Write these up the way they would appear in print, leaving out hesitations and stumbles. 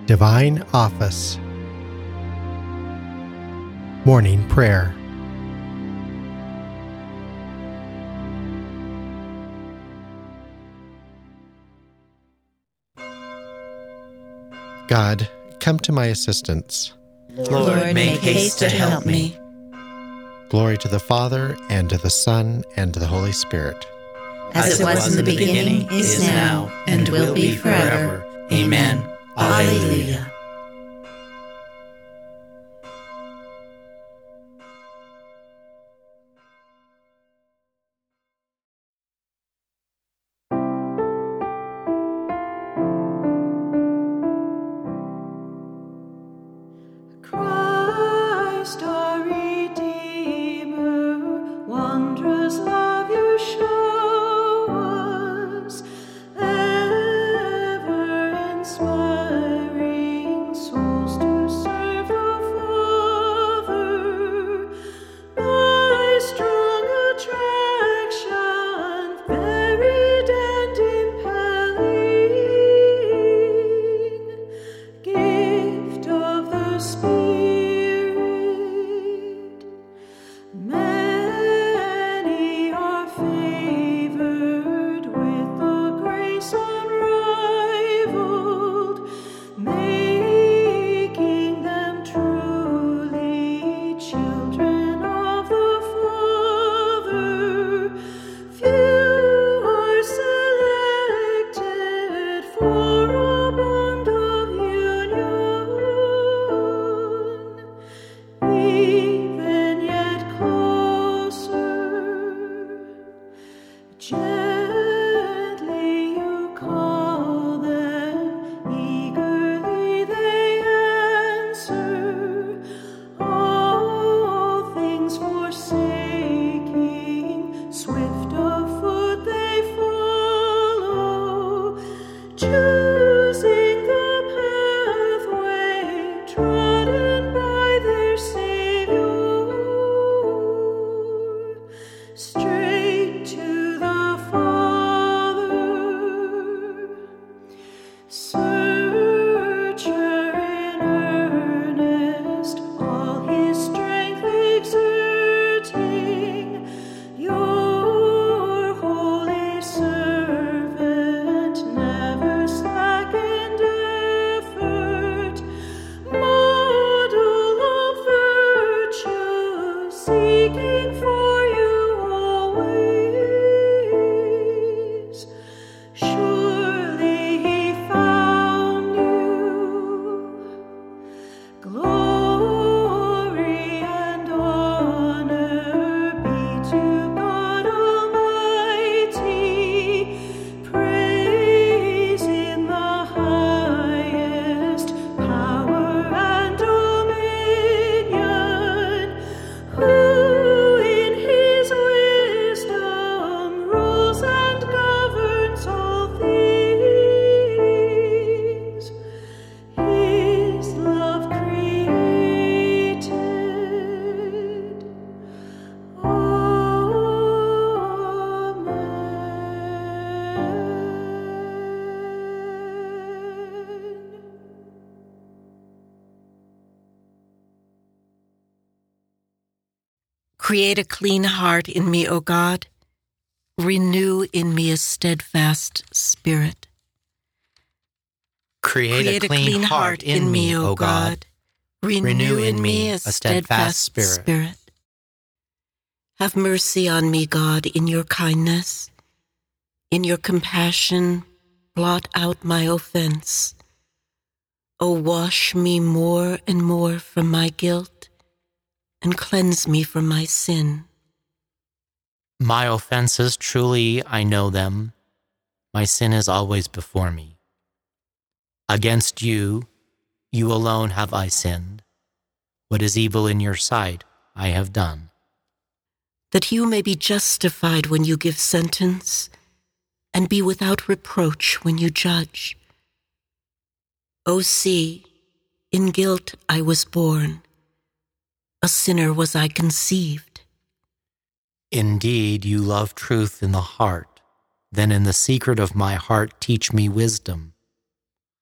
Divine Office. Morning Prayer. God, come to my assistance. Lord, make haste to help me. Glory to the Father, and to the Son, and to the Holy Spirit. As it was in the beginning, is now, and will be forever. Amen. Alleluia. Christ our Redeemer, wondrous love you show us, ever inspiring souls to serve the Father. By strong attraction, varied and impelling, gift of the Spirit, many are favored with the grace unrivaled, making them truly children of the Father. Few are selected for a bond of union, even yet closer. Gently you call them, eagerly they answer, all things forsaking, swift of foot they follow, choosing the pathway trodden by their Savior, straight to the Father. Searcher in earnest, all his strength exerting, your holy servant never slackened effort, model of virtue, seeking for you always. Surely he found you. Glory and honor be to God Almighty. Praise in the highest, power and dominion, who in his wisdom rules and governs all things. His love created. Amen. Create a clean heart in me, O God. Renew in me a steadfast spirit. Create a clean heart in me, O God. Renew in me a steadfast spirit. Have mercy on me, God, in your kindness. In your compassion, blot out my offense. O wash me more and more from my guilt, and cleanse me from my sin. My offenses, truly I know them. My sin is always before me. Against you, you alone have I sinned. What is evil in your sight, I have done. That you may be justified when you give sentence, and be without reproach when you judge. O see, in guilt I was born, a sinner was I conceived. Indeed, you love truth in the heart. Then in the secret of my heart teach me wisdom.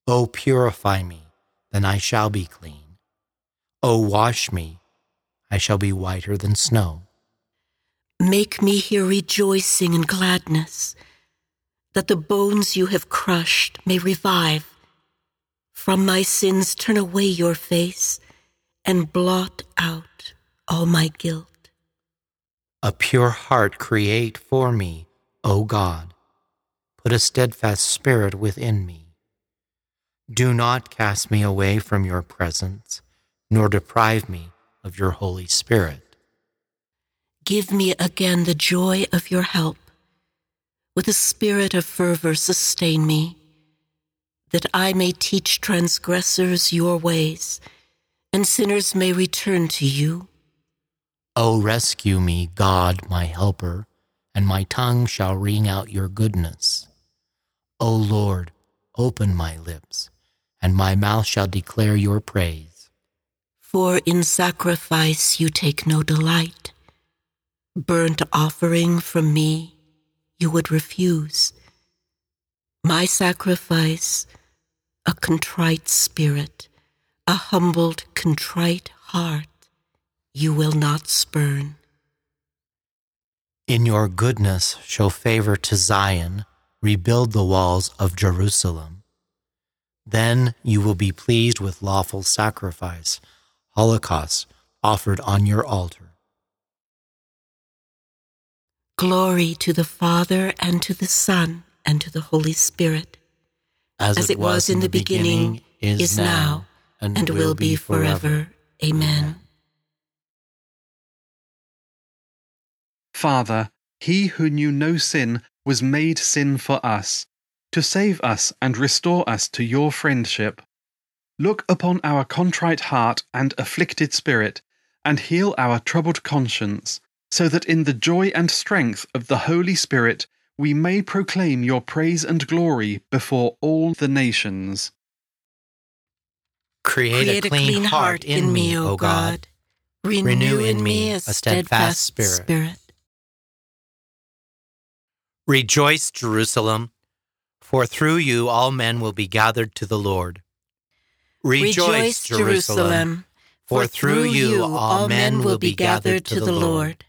O purify me, then I shall be clean. O wash me, I shall be whiter than snow. Make me hear rejoicing and gladness, that the bones you have crushed may revive. From my sins turn away your face, and blot out all my guilt. A pure heart create for me, O God. Put a steadfast spirit within me. Do not cast me away from your presence, nor deprive me of your Holy Spirit. Give me again the joy of your help. With a spirit of fervor sustain me, that I may teach transgressors your ways, and sinners may return to you. O rescue me, God, my helper, and my tongue shall ring out your goodness. O Lord, open my lips, and my mouth shall declare your praise. For in sacrifice you take no delight. Burnt offering from me you would refuse. My sacrifice, a contrite spirit, a humbled, contrite heart, you will not spurn. In your goodness show favor to Zion, rebuild the walls of Jerusalem. Then you will be pleased with lawful sacrifice, holocausts offered on your altar. Glory to the Father, and to the Son, and to the Holy Spirit, as it was in the beginning, is now, and will be forever. Amen. Father, he who knew no sin was made sin for us, to save us and restore us to your friendship. Look upon our contrite heart and afflicted spirit, and heal our troubled conscience, so that in the joy and strength of the Holy Spirit we may proclaim your praise and glory before all the nations. Create a clean heart in me, O God. Renew in me a steadfast spirit. Rejoice, Jerusalem, for through you all men will be gathered to the Lord. Rejoice, Jerusalem, for through you all men will be gathered to the Lord.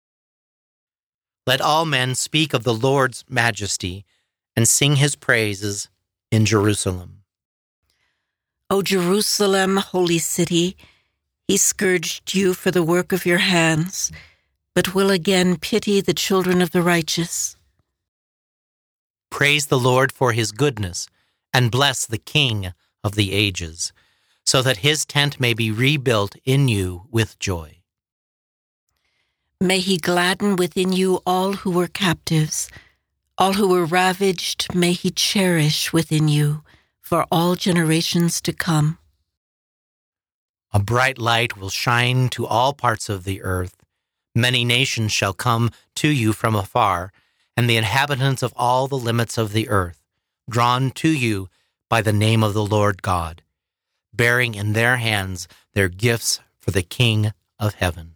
Let all men speak of the Lord's majesty and sing his praises in Jerusalem. O Jerusalem, holy city, he scourged you for the work of your hands, but will again pity the children of the righteous. Praise the Lord for his goodness, and bless the King of the ages, so that his tent may be rebuilt in you with joy. May he gladden within you all who were captives, all who were ravaged, may he cherish within you for all generations to come. A bright light will shine to all parts of the earth. Many nations shall come to you from afar, and the inhabitants of all the limits of the earth, drawn to you by the name of the Lord God, bearing in their hands their gifts for the King of heaven.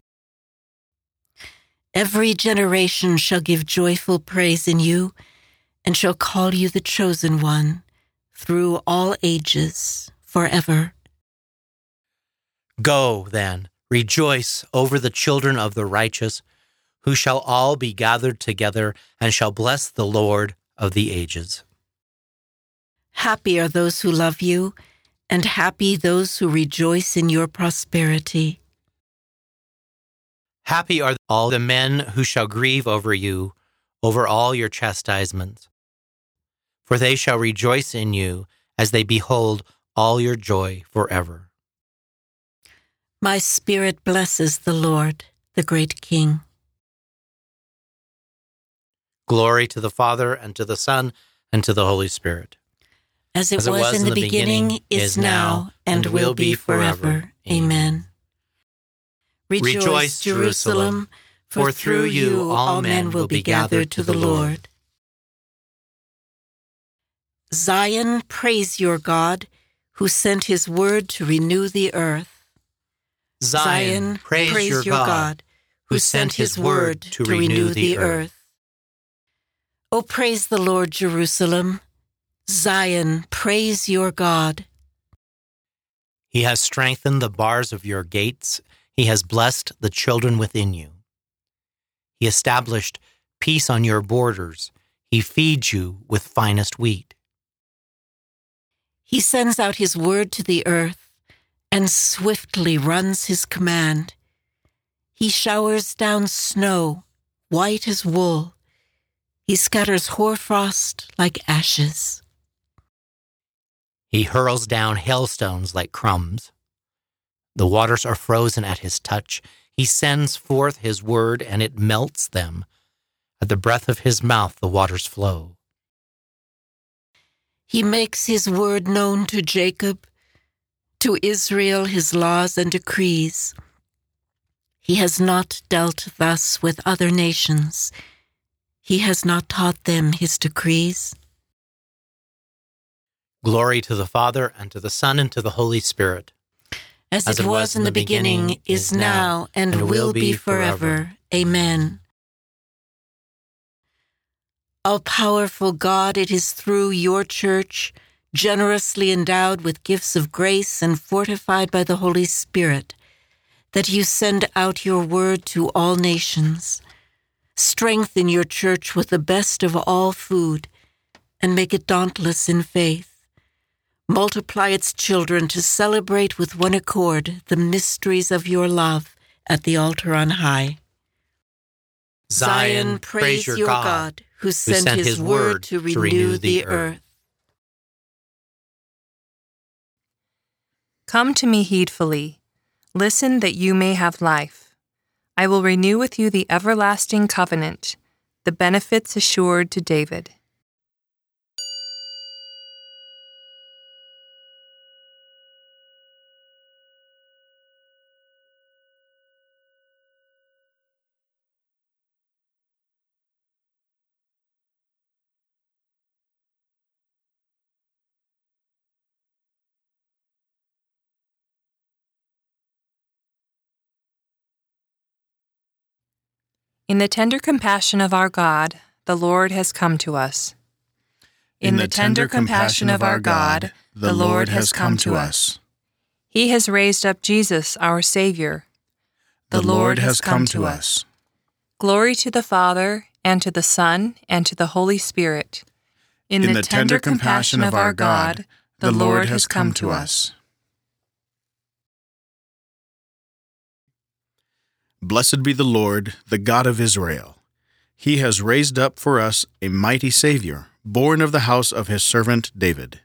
Every generation shall give joyful praise in you, and shall call you the chosen one, through all ages, forever. Go, then, rejoice over the children of the righteous, who shall all be gathered together, and shall bless the Lord of the ages. Happy are those who love you, and happy those who rejoice in your prosperity. Happy are all the men who shall grieve over you, over all your chastisements. For they shall rejoice in you as they behold all your joy forever. My spirit blesses the Lord, the great King. Glory to the Father, and to the Son, and to the Holy Spirit. As it was in the beginning, is now, and will be forever. Amen. Rejoice, Jerusalem, for through you all men will be gathered to the Lord. Zion, praise your God, who sent his word to renew the earth. Zion, praise your God, who sent his word to renew the earth. O praise the Lord, Jerusalem. Zion, praise your God. He has strengthened the bars of your gates. He has blessed the children within you. He established peace on your borders. He feeds you with finest wheat. He sends out his word to the earth and swiftly runs his command. He showers down snow, white as wool. He scatters hoarfrost like ashes. He hurls down hailstones like crumbs. The waters are frozen at his touch. He sends forth his word, and it melts them. At the breath of his mouth, the waters flow. He makes his word known to Jacob, to Israel his laws and decrees. He has not dealt thus with other nations. He has not taught them his decrees. Glory to the Father, and to the Son, and to the Holy Spirit. As it was in the beginning, is now, and will be forever. Amen. All-powerful God, it is through your church, generously endowed with gifts of grace and fortified by the Holy Spirit, that you send out your word to all nations. Strengthen your church with the best of all food, and make it dauntless in faith. Multiply its children to celebrate with one accord the mysteries of your love at the altar on high. Zion, praise your God, who sent his word to renew the earth. Come to me heedfully. Listen that you may have life. I will renew with you the everlasting covenant, the benefits assured to David. In the tender compassion of our God, the Lord has come to us. In the tender compassion of our God, the Lord has come to us. He has raised up Jesus, our Savior. The Lord has come to us. Glory to the Father, and to the Son, and to the Holy Spirit. In the tender compassion of our God, the Lord has come to us. Blessed be the Lord, the God of Israel. He has raised up for us a mighty Savior, born of the house of his servant David.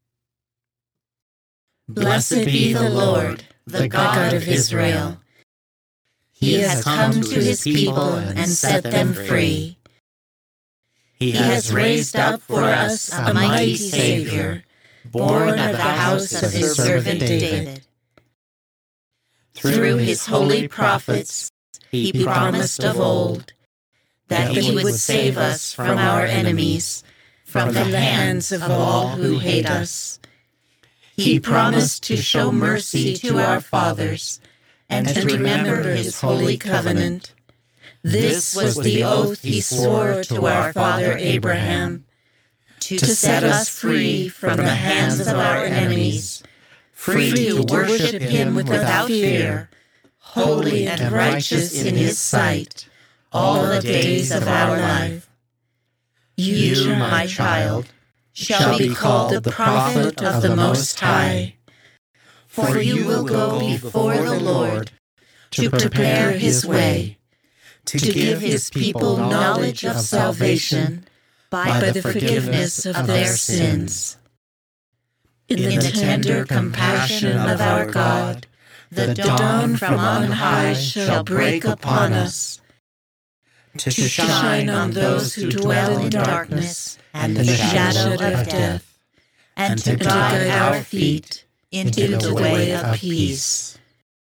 Blessed be the Lord, the God of Israel. He has come to his people and set them free. He has raised up for us a mighty Savior, born of the house of his servant David. Through his holy prophets, he promised of old that he would save us from our enemies, from the hands of all who hate us. He promised to show mercy to our fathers and to remember his holy covenant. This was the oath he swore to our father Abraham, to set us free from the hands of our enemies, free to worship him without fear, holy and righteous in his sight, all the days of our life. You, my child, shall be called the prophet of the Most High, for you will go before the Lord to prepare his way, to give his people knowledge of salvation by the forgiveness of their sins. In the tender compassion of our God, the dawn from on high shall break upon us, to shine on those who dwell in darkness and the shadow of death, and to guide our feet into the way of peace.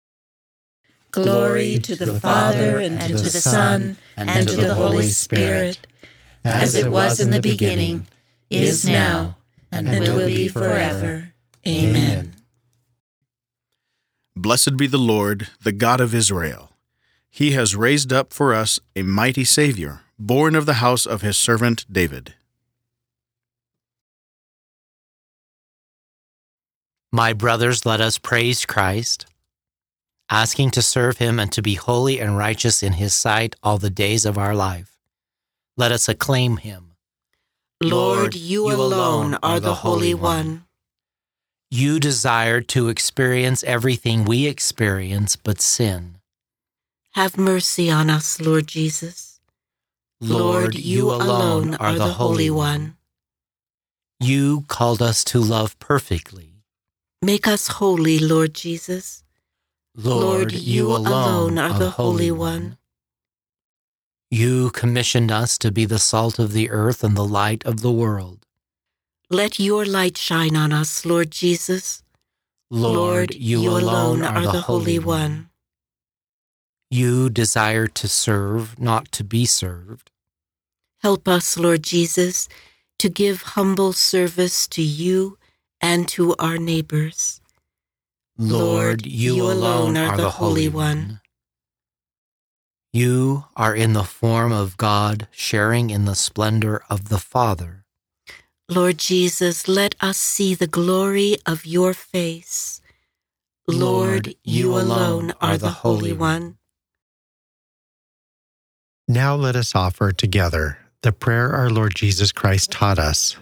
Glory to the Father, and to the Son, and to the Holy Spirit, as it was in the beginning, is now, and will be forever. Amen. Blessed be the Lord, the God of Israel. He has raised up for us a mighty Savior, born of the house of his servant David. My brothers, let us praise Christ, asking to serve him and to be holy and righteous in his sight all the days of our life. Let us acclaim him. Lord, you alone are the Holy One. You desired to experience everything we experience but sin. Have mercy on us, Lord Jesus. Lord, you alone are the Holy One. You called us to love perfectly. Make us holy, Lord Jesus. Lord, you alone are the Holy One. You commissioned us to be the salt of the earth and the light of the world. Let your light shine on us, Lord Jesus. Lord, you alone are the Holy One. You desire to serve, not to be served. Help us, Lord Jesus, to give humble service to you and to our neighbors. Lord, you alone are the Holy One. You are in the form of God, sharing in the splendor of the Father. Lord Jesus, let us see the glory of your face. Lord, you alone are the Holy One. Now let us offer together the prayer our Lord Jesus Christ taught us.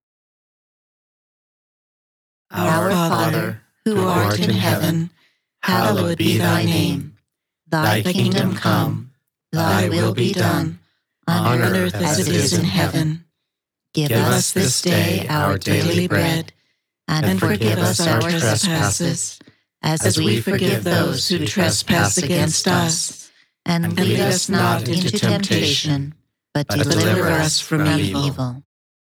Our Father, who art in heaven, hallowed be thy name. Thy kingdom come, thy will be done, on earth as it is in heaven. Give us this day our daily bread, and forgive us our trespasses, as we forgive those who trespass against us. And lead us not into temptation, but deliver us from evil.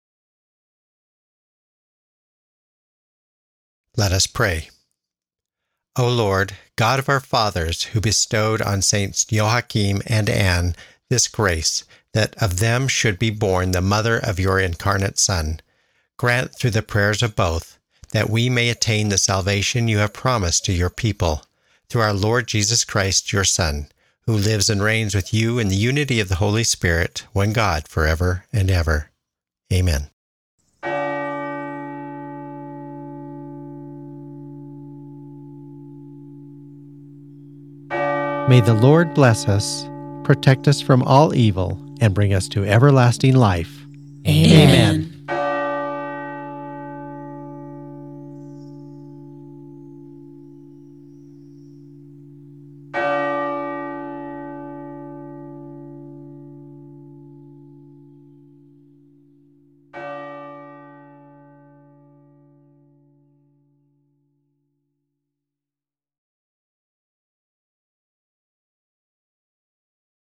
Let us pray. O Lord, God of our fathers, who bestowed on Saints Joachim and Anne this grace, that of them should be born the mother of your incarnate Son, grant through the prayers of both that we may attain the salvation you have promised to your people, through our Lord Jesus Christ, your Son, who lives and reigns with you in the unity of the Holy Spirit, one God, forever and ever. Amen. May the Lord bless us, protect us from all evil, and bring us to everlasting life. Amen.